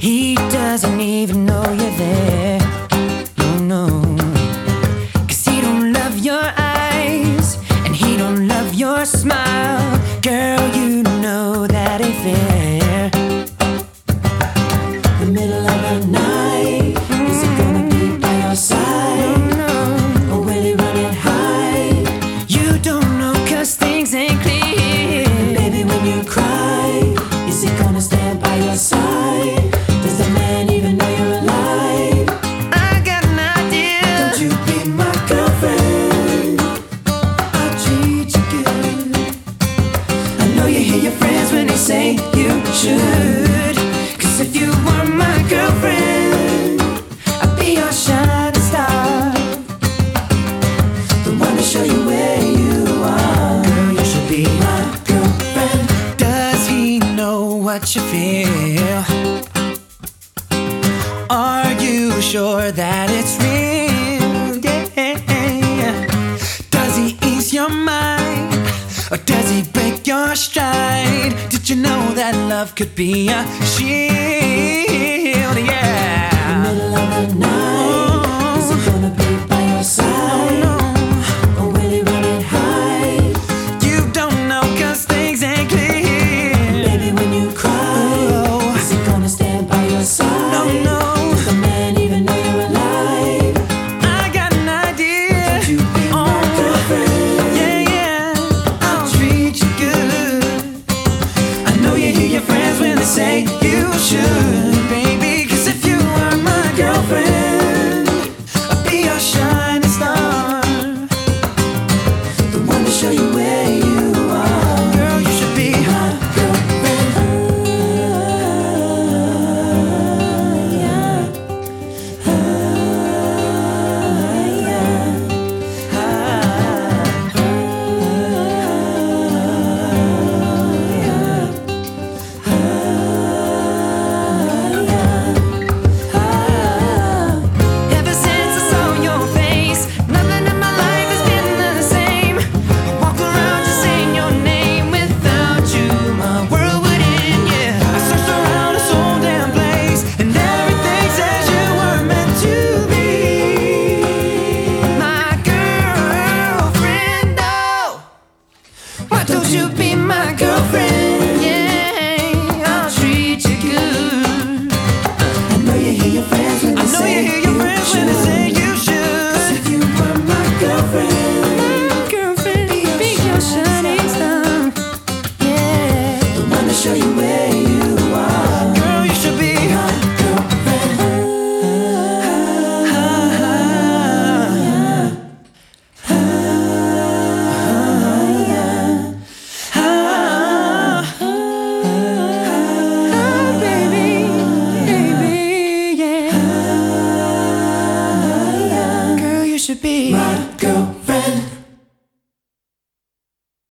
He doesn't even know you're there. No, no. 'Cause he don't love your eyes, and he don't love your smile. Girl, you know that ain't fair. The middle of the night, is he gonna be by your side? No, no. Or will he run it high? You don't know 'cause things ain't clear. And baby, when you cry, is he gonna stand by your side? Does the man even know you're alive? I got an idea. Don't you be my girlfriend, I'll treat you good. I know you hear your friends when they say you should. 'Cause if you were my girlfriend, I'd be your shining star, the one to show you where you are. Girl, you should be my girlfriend. Does he know what you feel? Are you sure that it's real? Yeah. Does he ease your mind, or does he break your stride? Did you know that love could be a shield? Yeah. In the middle of the night, is he gonna be by your side? No, no. Or will he run it high? You don't know 'cause things ain't clear. And baby, when you cry, is he gonna stand by your side? No, no. Does the man even know you're alive? I got an idea. Don't you be my girlfriend? Yeah, yeah. I'll treat you good. I know you hear your friends when they say you should, baby. 'Cause if you were my girlfriend, I'd be your shining star, the one to show you where you are. Girl, you should be my girlfriend. Ever since I saw your face, nothing in my life has been the same. I walk around just saying your name. Without you, my world would end, yeah. I searched around this whole damn place, and everything says you were meant to be my girlfriend. Oh, why don't you be my girlfriend? Yeah, I'll treat you good. I know you hear your friends when they say you should. 'Cause if you were my girlfriend, be your shining star. Yeah, the one to show you where you are. Girl, you should be my girlfriend. Baby, baby, yeah. Girl, you should be my girlfriend.